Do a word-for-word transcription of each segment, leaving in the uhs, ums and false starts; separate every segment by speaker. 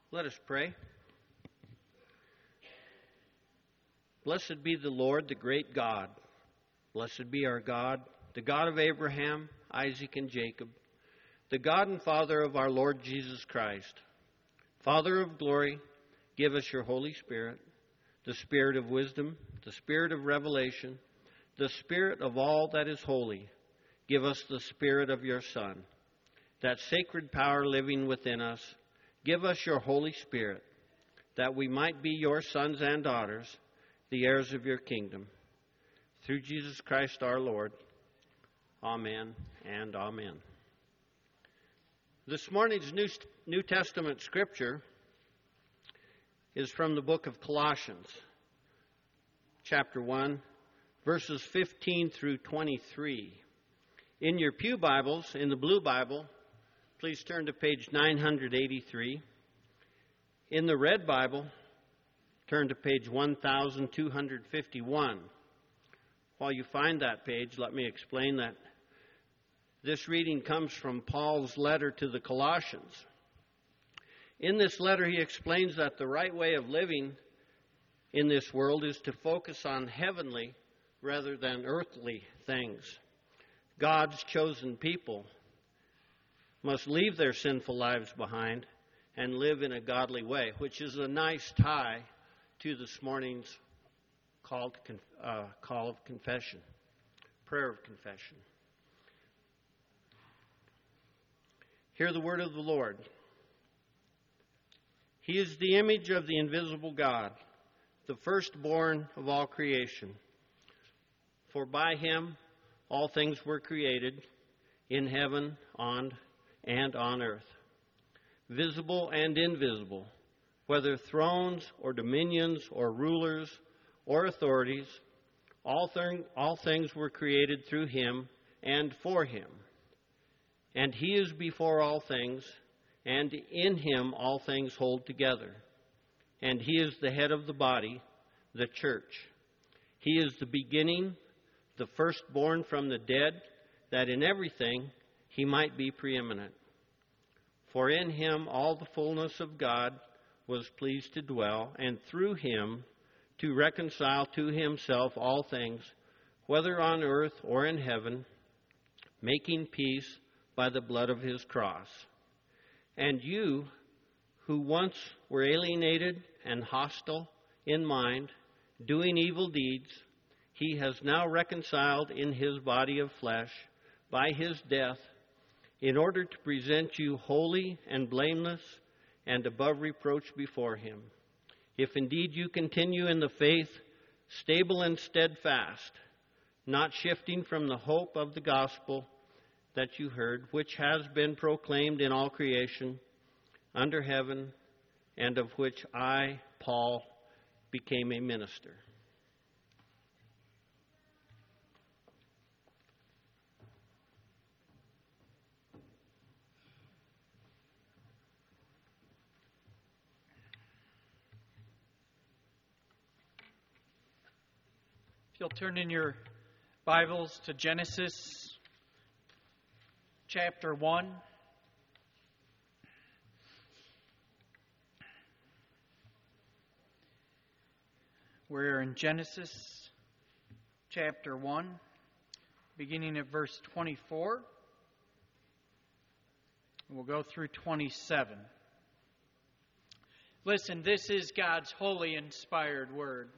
Speaker 1: Let us pray. Blessed be the Lord, the great God. Blessed be our God, the God of Abraham, Isaac, and Jacob, the God and Father of our Lord Jesus Christ. Father of glory, give us your Holy Spirit, the Spirit of wisdom, the Spirit of revelation, the Spirit of all that is holy. Give us the Spirit of your Son, that sacred power living within us. Give us your Holy Spirit, that we might be your sons and daughters, the heirs of your kingdom. Through Jesus Christ our Lord. Amen and amen. This morning's New, New Testament scripture is from the book of Colossians, chapter one, verses fifteen through twenty-three. In your pew Bibles, in the blue Bible, please turn to page nine eighty-three. In the red Bible, turn to page one thousand two hundred fifty-one. While you find that page, let me explain that this reading comes from Paul's letter to the Colossians. In this letter, he explains that the right way of living in this world is to focus on heavenly rather than earthly things. God's chosen people must leave their sinful lives behind and live in a godly way, which is a nice tie to this morning's call, to, uh, call of confession, prayer of confession. Hear the word of the Lord. He is the image of the invisible God, the firstborn of all creation. For by him all things were created, in heaven, on and on earth, visible and invisible, whether thrones or dominions or rulers or authorities, all, th- all things were created through him and for him. And he is before all things, and in him all things hold together. And he is the head of the body, the church. He is the beginning, the firstborn from the dead, that in everything he might be preeminent. For in him all the fullness of God was pleased to dwell, and through him to reconcile to himself all things, whether on earth or in heaven, making peace by the blood of his cross. And you, who once were alienated and hostile in mind, doing evil deeds, he has now reconciled in his body of flesh by his death, in order to present you holy and blameless and above reproach before him. If indeed you continue in the faith, stable and steadfast, not shifting from the hope of the gospel that you heard, which has been proclaimed in all creation under heaven, and of which I, Paul, became a minister.
Speaker 2: If you'll turn in your Bibles to Genesis chapter one. We're in Genesis chapter one, beginning at verse twenty-four. We'll go through twenty-seven. Listen, this is God's holy, inspired word.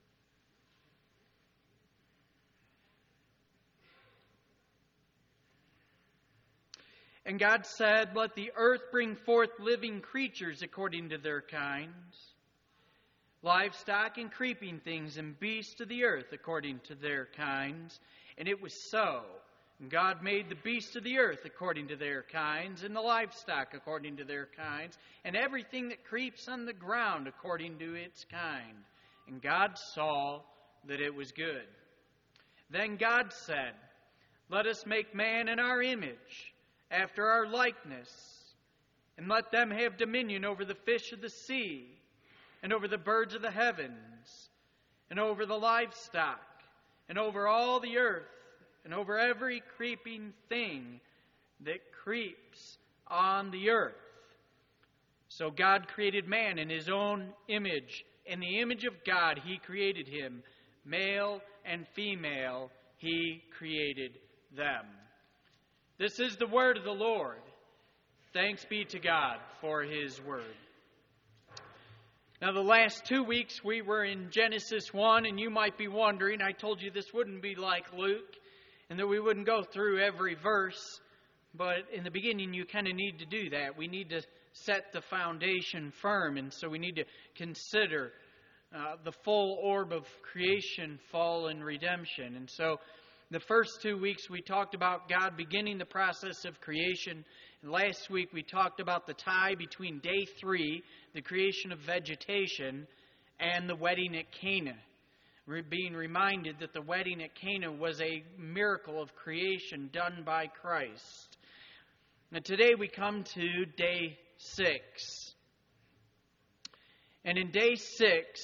Speaker 2: And God said, "Let the earth bring forth living creatures according to their kinds, livestock and creeping things, and beasts of the earth according to their kinds." And it was so. And God made the beasts of the earth according to their kinds, and the livestock according to their kinds, and everything that creeps on the ground according to its kind. And God saw that it was good. Then God said, "Let us make man in our image, after our likeness, and let them have dominion over the fish of the sea, and over the birds of the heavens, and over the livestock, and over all the earth, and over every creeping thing that creeps on the earth." So God created man in His own image. In the image of God, He created him. Male and female, He created them. This is the word of the Lord. Thanks be to God for His word. Now, the last two weeks we were in Genesis one, and you might be wondering, I told you this wouldn't be like Luke, and that we wouldn't go through every verse. But in the beginning, you kind of need to do that. We need to set the foundation firm, and so we need to consider uh, the full orb of creation, fall, and redemption. And so the first two weeks we talked about God beginning the process of creation. And last week we talked about the tie between day three, the creation of vegetation, and the wedding at Cana. We're being reminded that the wedding at Cana was a miracle of creation done by Christ. And today we come to day six. And in day six,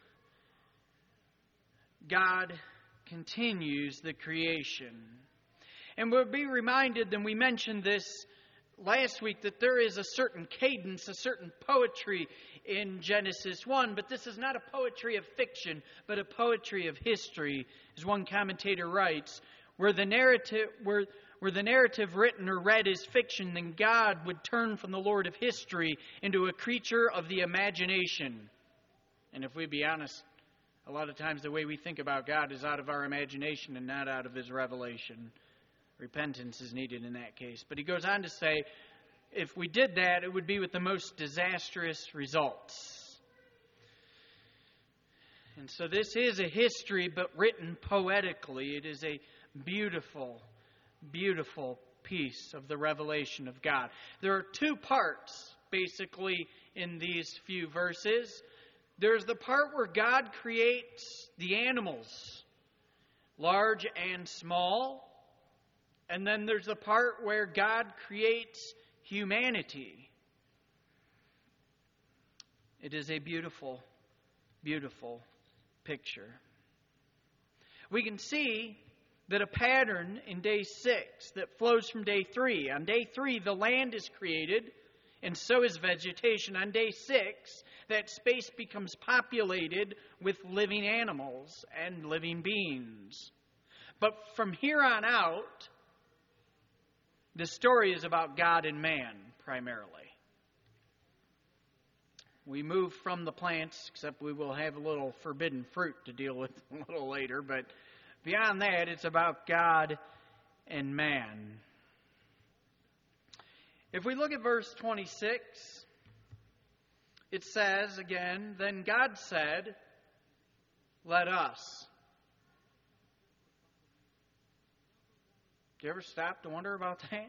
Speaker 2: God continues the creation. And we'll be reminded, and we mentioned this last week, that there is a certain cadence, a certain poetry in Genesis one, but this is not a poetry of fiction, but a poetry of history, as one commentator writes, where the narrative, where, where the narrative written or read is fiction, then God would turn from the Lord of history into a creature of the imagination. And if we be honest, a lot of times the way we think about God is out of our imagination and not out of His revelation. Repentance is needed in that case. But he goes on to say, if we did that, it would be with the most disastrous results. And so this is a history, but written poetically. It is a beautiful, beautiful piece of the revelation of God. There are two parts, basically, in these few verses. There's the part where God creates the animals, large and small. And then there's the part where God creates humanity. It is a beautiful, beautiful picture. We can see that a pattern in day six that flows from day three. On day three, the land is created, and so is vegetation. On day six, that space becomes populated with living animals and living beings. But from here on out, the story is about God and man, primarily. We move from the plants, except we will have a little forbidden fruit to deal with a little later. But beyond that, it's about God and man. If we look at verse twenty-six, it says again, then God said, let us. Do you ever stop to wonder about that?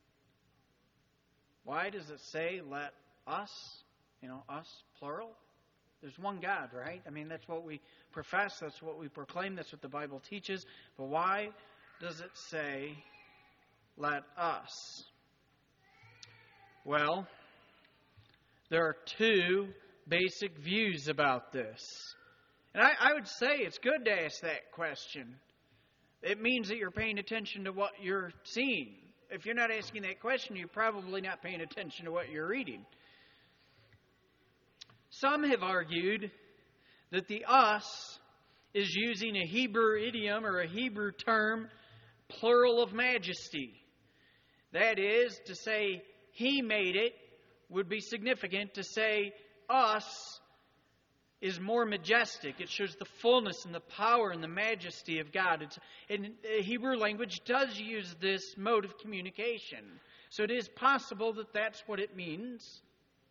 Speaker 2: Why does it say, let us? You know, us, plural. There's one God, right? I mean, that's what we profess. That's what we proclaim. That's what the Bible teaches. But why does it say, let us? Well, there are two basic views about this. And I, I would say it's good to ask that question. It means that you're paying attention to what you're seeing. If you're not asking that question, you're probably not paying attention to what you're reading. Some have argued that the us is using a Hebrew idiom or a Hebrew term, plural of majesty. That is, to say He made it would be significant. To say us is more majestic. It shows the fullness and the power and the majesty of God. It's, and the Hebrew language does use this mode of communication. So it is possible that that's what it means.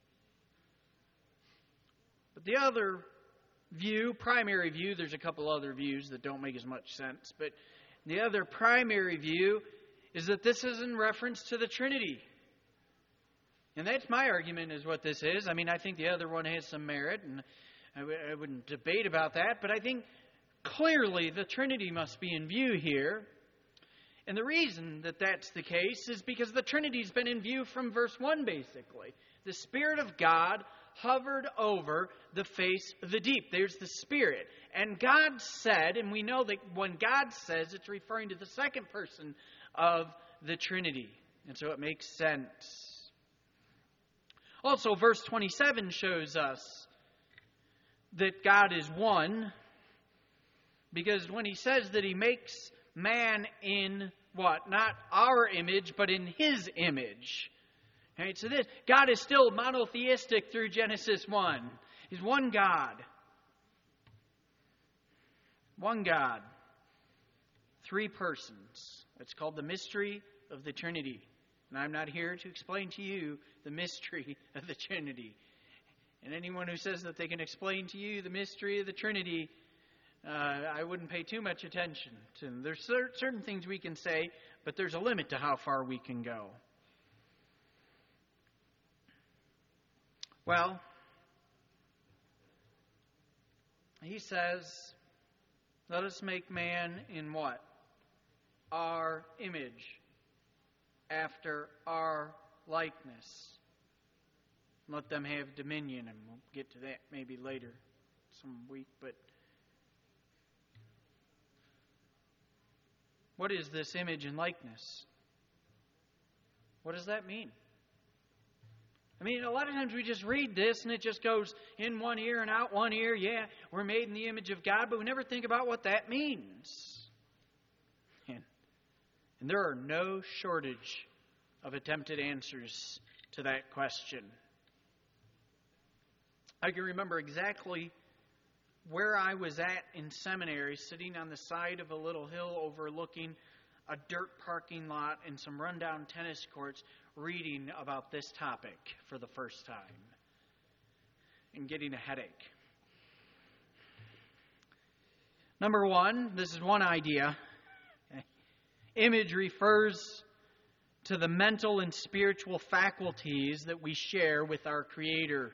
Speaker 2: But the other view, primary view, there's a couple other views that don't make as much sense, but the other primary view is that this is in reference to the Trinity. And that's my argument, is what this is. I mean, I think the other one has some merit, and I, w- I wouldn't debate about that, but I think clearly the Trinity must be in view here. And the reason that that's the case is because the Trinity's been in view from verse one, basically. The Spirit of God hovered over the face of the deep. There's the Spirit. And God said, and we know that when God says, it's referring to the second person of the Trinity. And so it makes sense. Also, verse twenty-seven shows us that God is one, because when he says that he makes man in what? Not our image, but in his image. Right? So this, God is still monotheistic through Genesis one. He's one God. One God. Three persons. It's called the mystery of the Trinity. And I'm not here to explain to you the mystery of the Trinity. And anyone who says that they can explain to you the mystery of the Trinity, uh, I wouldn't pay too much attention to them. There's cer- certain things we can say, but there's a limit to how far we can go. Well, he says, let us make man in what? Our image, after our likeness. Let them have dominion, and we'll get to that maybe later some week. But what is this image and likeness? What does that mean? I mean, a lot of times we just read this and it just goes in one ear and out one ear. Yeah, we're made in the image of God, but we never think about what that means. And, and there are no shortage of attempted answers to that question. I can remember exactly where I was at in seminary, sitting on the side of a little hill overlooking a dirt parking lot and some rundown tennis courts, reading about this topic for the first time and getting a headache. Number one, this is one idea. Image refers to the mental and spiritual faculties that we share with our Creator.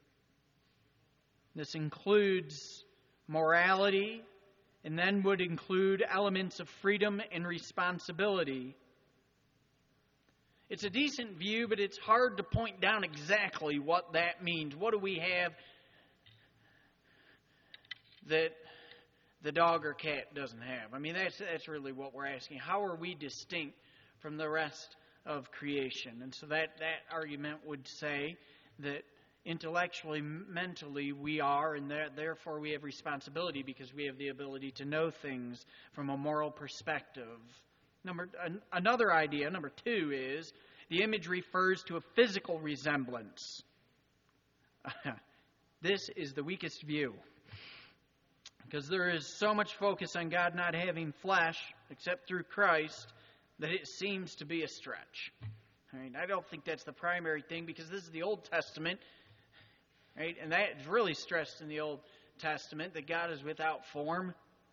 Speaker 2: This includes morality, and then would include elements of freedom and responsibility. It's a decent view, but it's hard to point down exactly what that means. What do we have that the dog or cat doesn't have? I mean, that's that's really what we're asking. How are we distinct from the rest of creation? And so that, that argument would say that intellectually, mentally, we are, and therefore we have responsibility because we have the ability to know things from a moral perspective. Number an, another idea, number two, is the image refers to a physical resemblance. This is the weakest view, because there is so much focus on God not having flesh except through Christ that it seems to be a stretch. I mean, I don't think that's the primary thing, because this is the Old Testament. Right? And that is really stressed in the Old Testament, that God is without form.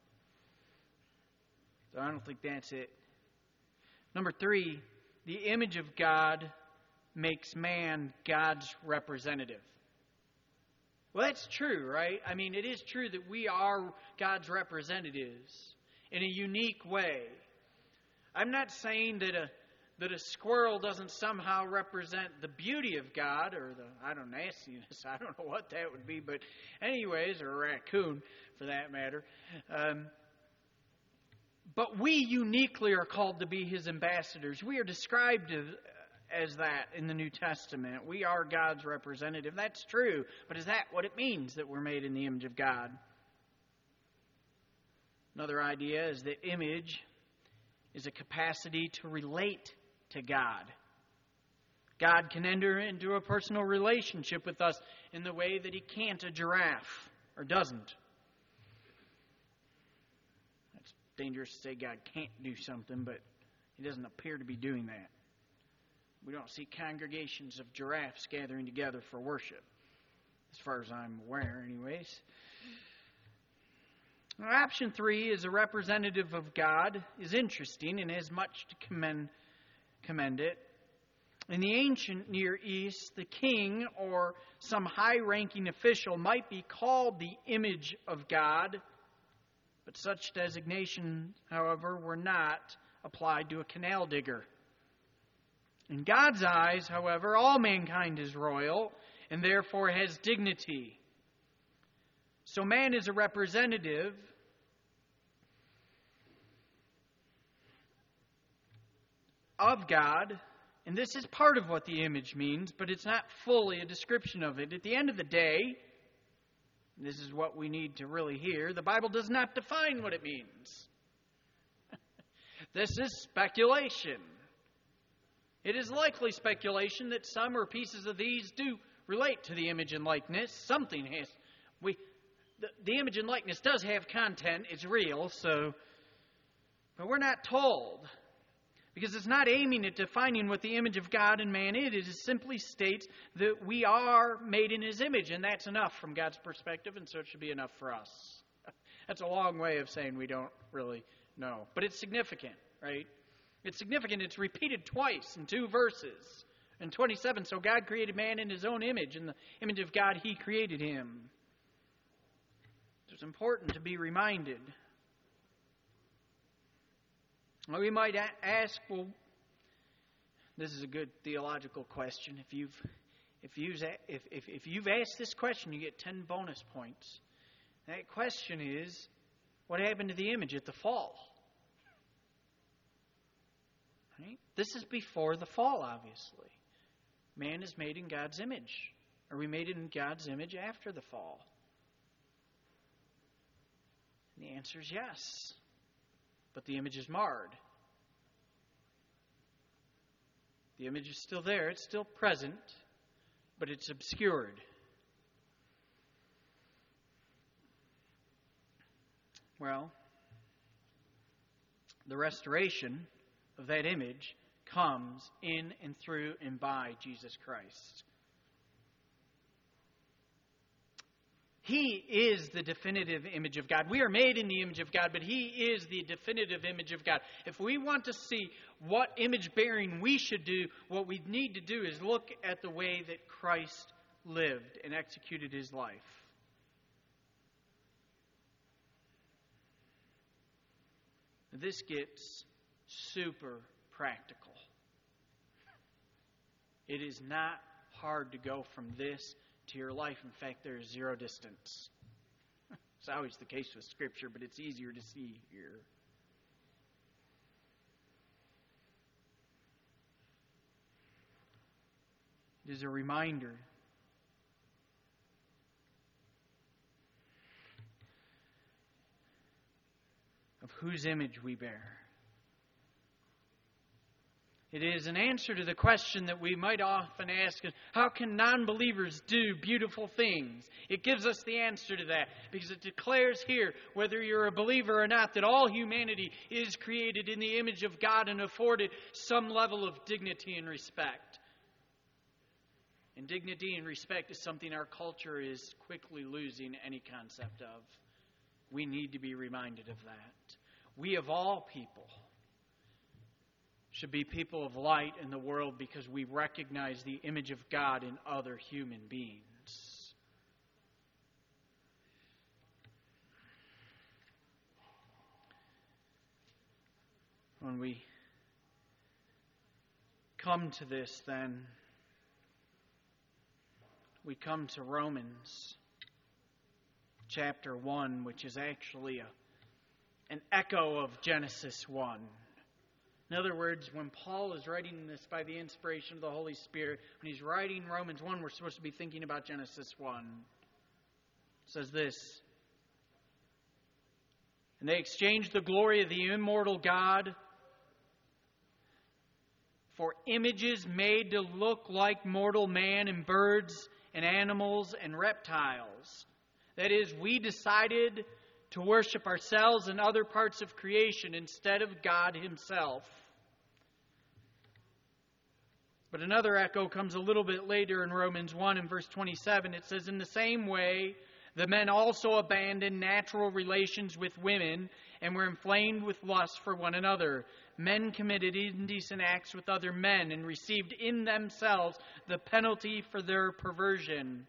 Speaker 2: So I don't think that's it. Number three, the image of God makes man God's representative. Well, that's true, right? I mean, it is true that we are God's representatives in a unique way. I'm not saying that a that a squirrel doesn't somehow represent the beauty of God, or the, I don't know, nastiness. I don't know what that would be, but anyways, or a raccoon for that matter. Um, but we uniquely are called to be His ambassadors. We are described as, as that in the New Testament. We are God's representative. That's true, but is that what it means that we're made in the image of God? Another idea is that image is a capacity to relate to God. God can enter into a personal relationship with us in the way that He can't a giraffe, or doesn't. It's dangerous to say God can't do something, but He doesn't appear to be doing that. We don't see congregations of giraffes gathering together for worship, as far as I'm aware anyways. Now, option three is a representative of God is interesting and has much to commend commend it. In the ancient Near East, the king or some high-ranking official might be called the image of God, but such designations, however, were not applied to a canal digger. In God's eyes, however, all mankind is royal and therefore has dignity. So man is a representative of God And this is part of what the image means, but it's not fully a description of it. At the end of the day, this is what we need to really hear, the Bible does not define what it means. This is speculation. It is likely speculation that some or pieces of these do relate to the image and likeness. Something has. We, the, the image and likeness does have content. It's real, so. But we're not told. Because it's not aiming at defining what the image of God and man is. It just simply states that we are made in His image, and that's enough from God's perspective, and so it should be enough for us. That's a long way of saying we don't really know. But it's significant, right? It's significant. It's repeated twice in two verses. In twenty-seven, so God created man in His own image. In the image of God, He created him. It's important to be reminded. Well, we might ask, well, this is a good theological question. If you've if you've if, if, if you've asked this question, you get ten bonus points. That question is, what happened to the image at the fall? Right? This is before the fall, obviously. Man is made in God's image. Are we made in God's image after the fall? And the answer is yes. But the image is marred. The image is still there. It's still present. But it's obscured. Well, the restoration of that image comes in and through and by Jesus Christ. He is the definitive image of God. We are made in the image of God, but He is the definitive image of God. If we want to see what image bearing we should do, what we need to do is look at the way that Christ lived and executed His life. This gets super practical. It is not hard to go from this to your life. In fact, there is zero distance. It's always the case with Scripture, but it's easier to see here. It is a reminder of whose image we bear. It is an answer to the question that we might often ask, how can non-believers do beautiful things? It gives us the answer to that, because it declares here, whether you're a believer or not, that all humanity is created in the image of God and afforded some level of dignity and respect. And dignity and respect is something our culture is quickly losing any concept of. We need to be reminded of that. We, of all people, should be people of light in the world because we recognize the image of God in other human beings. When we come to this, then, we come to Romans chapter one, which is actually a, an echo of Genesis one. In other words, when Paul is writing this by the inspiration of the Holy Spirit, when he's writing Romans one, we're supposed to be thinking about Genesis one. It says this, and they exchanged the glory of the immortal God for images made to look like mortal man and birds and animals and reptiles. That is, we decided to worship ourselves and other parts of creation instead of God Himself. But another echo comes a little bit later in Romans one in verse twenty-seven. It says, in the same way, the men also abandoned natural relations with women and were inflamed with lust for one another. Men committed indecent acts with other men and received in themselves the penalty for their perversion.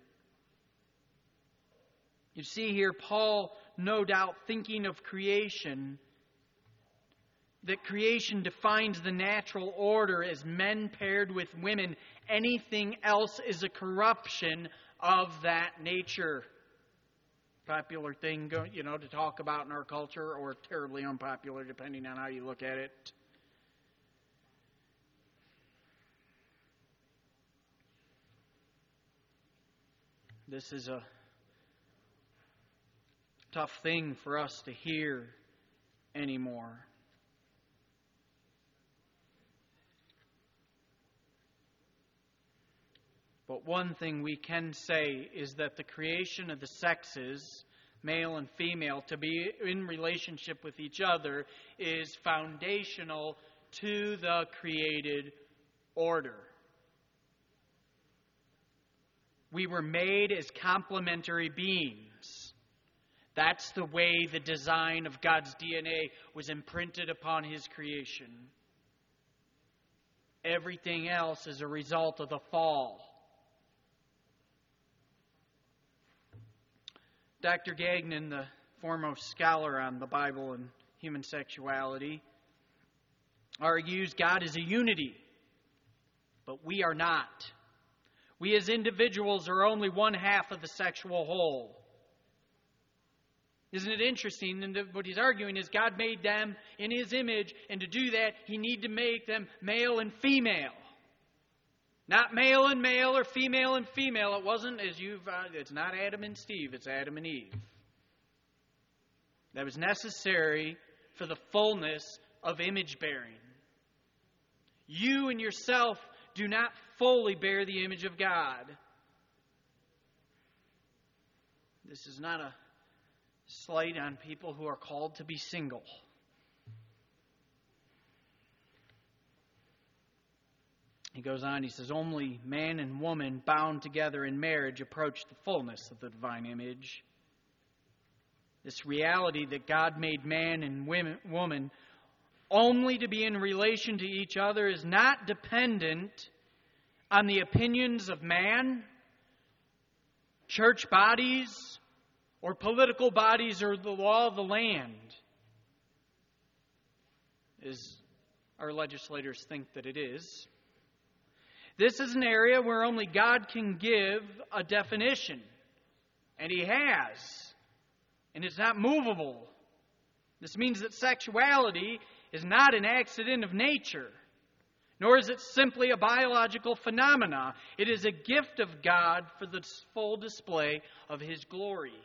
Speaker 2: You see here, Paul, no doubt thinking of creation, that creation defines the natural order as men paired with women. Anything else is a corruption of that nature. Popular thing, you know, to talk about in our culture, or terribly unpopular, depending on how you look at it. this is a tough thing for us to hear anymore. But one thing we can say is that the creation of the sexes, male and female, to be in relationship with each other is foundational to the created order. We were made as complementary beings. That's the way the design of God's D N A was imprinted upon His creation. Everything else is a result of the fall. Doctor Gagnon, the foremost scholar on the Bible and human sexuality, argues God is a unity, but we are not. We as individuals are only one half of the sexual whole. Isn't it interesting? And what he's arguing is God made them in His image, and to do that, He needed to make them male and female. Not male and male or female and female. It wasn't as you've, uh, it's not Adam and Steve, it's Adam and Eve. That was necessary for the fullness of image bearing. You and yourself do not fully bear the image of God. This is not a slight on people who are called to be single. He goes on, he says, only man and woman bound together in marriage approach the fullness of the divine image. This reality that God made man and women, woman only to be in relation to each other is not dependent on the opinions of man, church bodies, or political bodies, or the law of the land, as our legislators think that it is. This is an area where only God can give a definition. And He has. And it's not movable. This means that sexuality is not an accident of nature, nor is it simply a biological phenomena. It is a gift of God for the full display of His glory.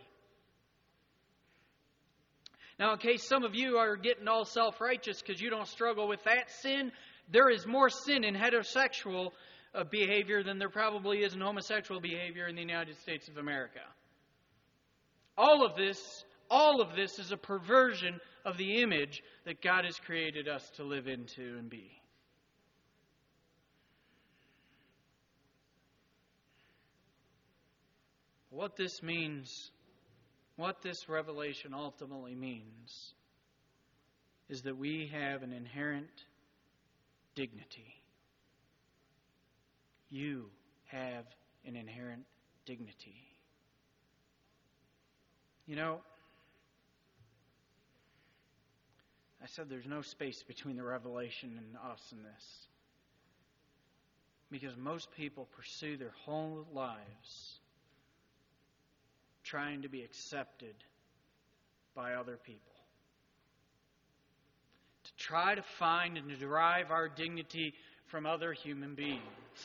Speaker 2: Now, in case some of you are getting all self-righteous because you don't struggle with that sin, there is more sin in heterosexual uh, behavior than there probably is in homosexual behavior in the United States of America. All of this, all of this is a perversion of the image that God has created us to live into and be. What this means, what this revelation ultimately means, is that we have an inherent dignity. You have an inherent dignity. You know, I said there's no space between the revelation and us in this. Because most people pursue their whole lives trying to be accepted by other people. To try to find and to derive our dignity from other human beings.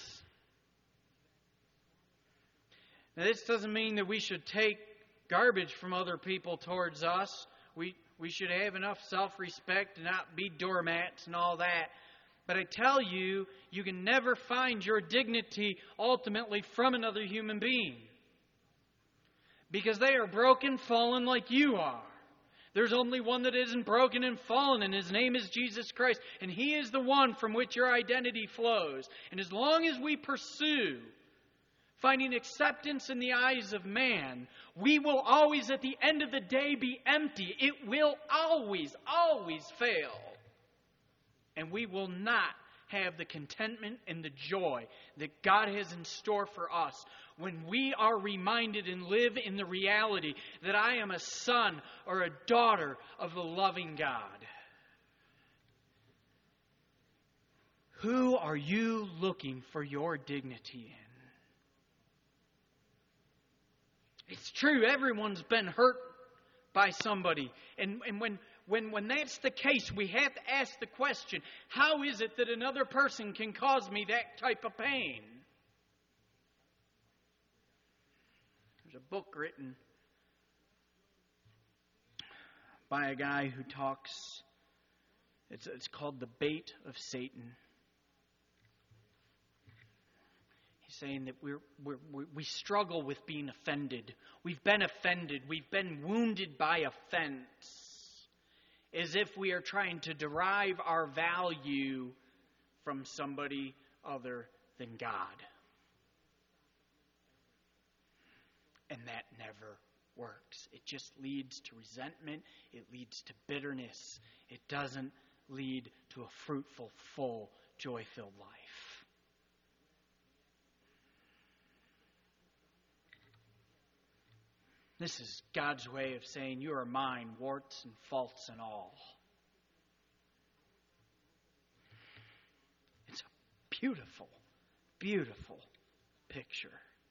Speaker 2: Now, this doesn't mean that we should take garbage from other people towards us. We we should have enough self-respect to not be doormats and all that. But I tell you, you can never find your dignity ultimately from another human being. Because they are broken, fallen like you are. There's only one that isn't broken and fallen, and His name is Jesus Christ. And He is the one from which your identity flows. And as long as we pursue finding acceptance in the eyes of man, we will always, at the end of the day, be empty. It will always, always fail. And we will not have the contentment and the joy that God has in store for us when we are reminded and live in the reality that I am a son or a daughter of the loving God. Who are you looking for your dignity in? It's true, everyone's been hurt by somebody. And, and when, when, when that's the case, we have to ask the question, how is it that another person can cause me that type of pain? a book written by a guy who talks, it's, it's called The Bait of Satan. He's saying that we're, we're, we struggle with being offended. We've been offended. We've been wounded by offense, as if we are trying to derive our value from somebody other than God. And that never works. It just leads to resentment. It leads to bitterness. It doesn't lead to a fruitful, full, joy-filled life. This is God's way of saying, you are mine, warts and faults and all. It's a beautiful, beautiful picture.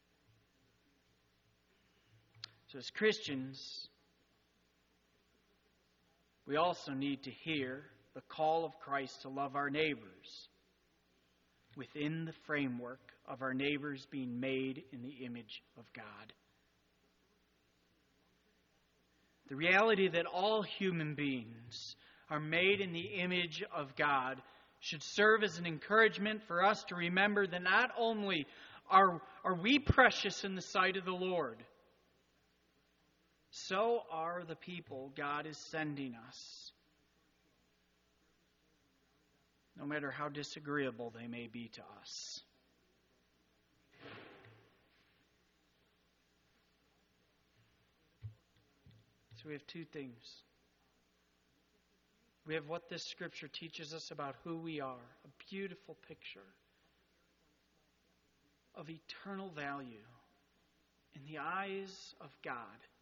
Speaker 2: So as Christians, we also need to hear the call of Christ to love our neighbors within the framework of our neighbors being made in the image of God. The reality that all human beings are made in the image of God should serve as an encouragement for us to remember that not only are, are we precious in the sight of the Lord, so are the people God is sending us, no matter how disagreeable they may be to us. So we have two things. We have what this scripture teaches us about who we are, a beautiful picture of eternal value in the eyes of God.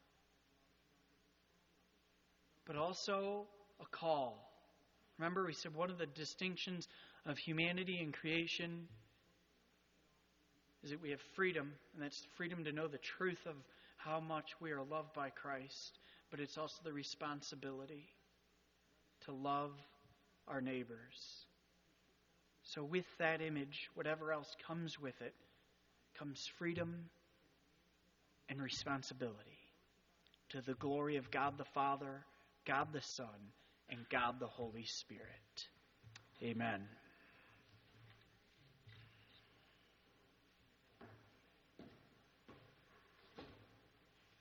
Speaker 2: But also a call. Remember, we said one of the distinctions of humanity and creation is that we have freedom, and that's freedom to know the truth of how much we are loved by Christ. But it's also the responsibility to love our neighbors. So with that image, whatever else comes with it, comes freedom and responsibility to the glory of God the Father, God the Son, and God the Holy Spirit. Amen.